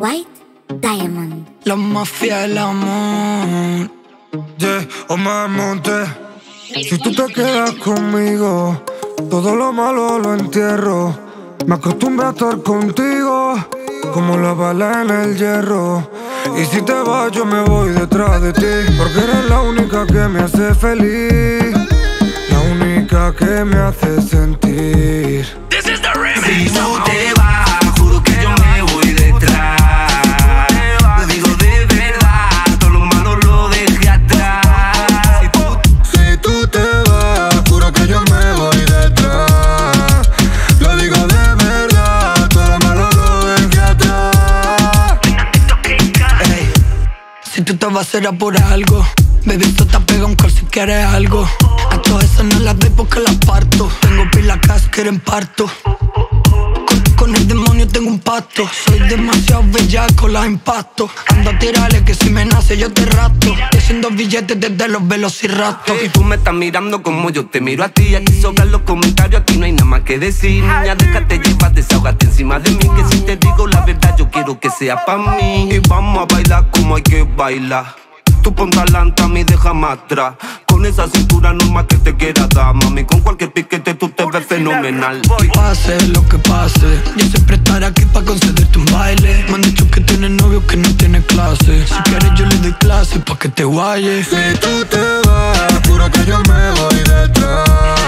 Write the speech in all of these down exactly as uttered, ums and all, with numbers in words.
White Diamond. La mafia del amor. Yeah, Omar Monte. Si tú te quedas conmigo, todo lo malo lo entierro. Me acostumbré a estar contigo, como la bala en el hierro. Y si te vas yo me voy detrás de ti, porque eres la única que me hace feliz, la única que me hace sentir. This is the remix. Si tú te vas, juro que yo me voy detrás. Lo digo de verdad, todo lo malo lo dejé atrás. Si tú, si tú te vas, juro que yo me voy detrás. Lo digo de verdad, todo lo malo lo dejé atrás. Ey, si tú te vas será por algo. Baby, esto te pega un call si quieres algo. A todas esas no las doy porque las parto. Tengo pila cas que en parto. Con, con el demonio tengo un pacto. Soy demasiado bellaco, las impacto. Ando a tirarle que si me nace yo te rapto. Te haciendo billetes desde los velociraptos. y tú me estás mirando como yo te miro a ti. Aquí sobran los comentarios, aquí no hay nada más que decir. Niña, déjate llevar, desahógate encima de mí. Que si te digo la verdad, yo quiero que sea pa' mí. Y vamos a bailar como hay que bailar. Tú ponte adelante, a mí déjame atrás. Con esa cintura normal que te quiera dar, mami. Con cualquier piquete tú te ves fenomenal. Pase lo que pase, yo siempre estaré aquí pa' concederte un baile. Me han dicho que tienes novio que no tiene clase. Si quieres yo le doy clase pa' que te guayes. Si tú te vas, juro que yo me voy detrás.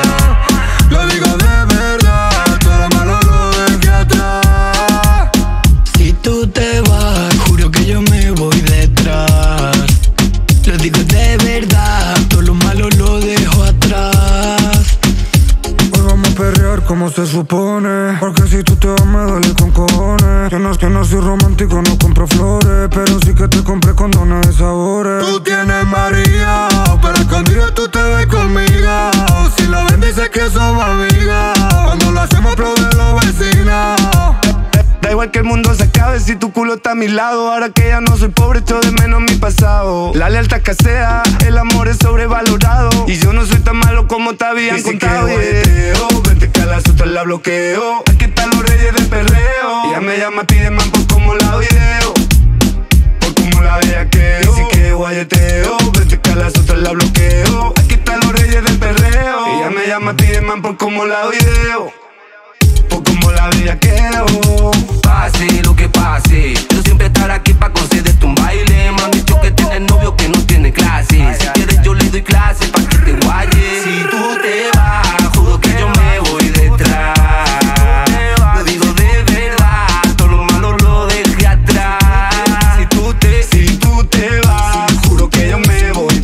Lo digo de verdad, todo lo malo lo dejé atrás. Si tú te vas, juro que yo me voy detrás. Lo digo de verdad, todo lo malo lo dejo atrás. Hoy vamos a perrear como se supone, porque si tú te vas me duele con cojones. Yo no es que no soy romántico, no compro flores, pero sí que te compré condones de sabores. Tú tienes María, pero escondido tú te ves conmigo. Si lo ven dices que somos amigas, cuando lo hacemos aplauden los vecinos. Da igual que el mundo se acabe si tu culo está a mi lado. Ahora que ya no soy pobre, echo de menos mi pasado. La lealtad escasea, el amor es sobrevalorado. Y yo no soy tan malo como te habían contado. Yeah. Vente que a las otras la bloqueo. Aquí están los reyes del perreo. Ella me llama, pide man por como la video, por como la bellaqueo. Dice que guayeteo. Vente que a las otras la bloqueo. Aquí están los reyes del perreo. Ella me llama, pide man por como la video, por como la vida quiero. Pase lo que pase, yo siempre estaré aquí pa' concederte un baile. Me han dicho que tienes novio que no tiene clase. Si quieres yo le doy clase pa' que te guayes. Si tú te vas, juro que yo me voy detrás. Lo digo de verdad, todo lo malo lo dejé atrás. Si tú te, si tú te vas, juro que yo me voy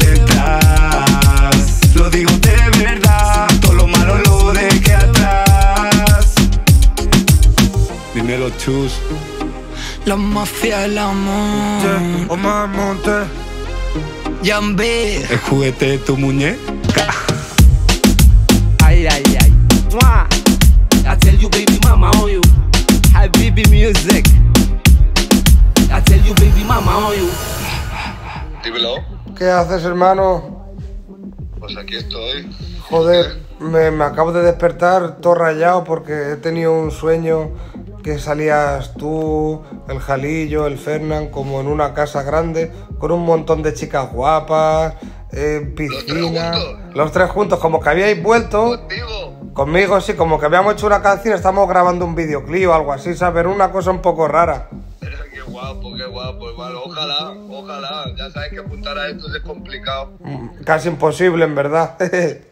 detrás. Lo digo de verdad, todo lo malo lo dejé atrás. Dímelo, chus. La mafia del amor. Yeah, Omar Monte. Yambe. El juguete de tu muñeca. Ay, ay, ay. Mwah. I tell you, baby mama, on you. Hi, baby music. I tell you, baby mama, on you. Dímelo, ¿Qué haces, hermano? pues aquí estoy. Joder, me, me acabo de despertar todo rayado porque he tenido un sueño que salías tú, el Jalillo, el Fernán, como en una casa grande con un montón de chicas guapas, eh, piscina. ¿Los tres juntos? Los tres juntos, como que habíais vuelto. ¿Contigo? Conmigo, sí, como que habíamos hecho una canción, estamos grabando un videoclip o algo así, ¿sabes? Una cosa un poco rara. Qué guapo, qué guapo, hermano. Ojalá, ojalá. Ya sabes que apuntar a esto es complicado. Mm, Casi imposible, en verdad.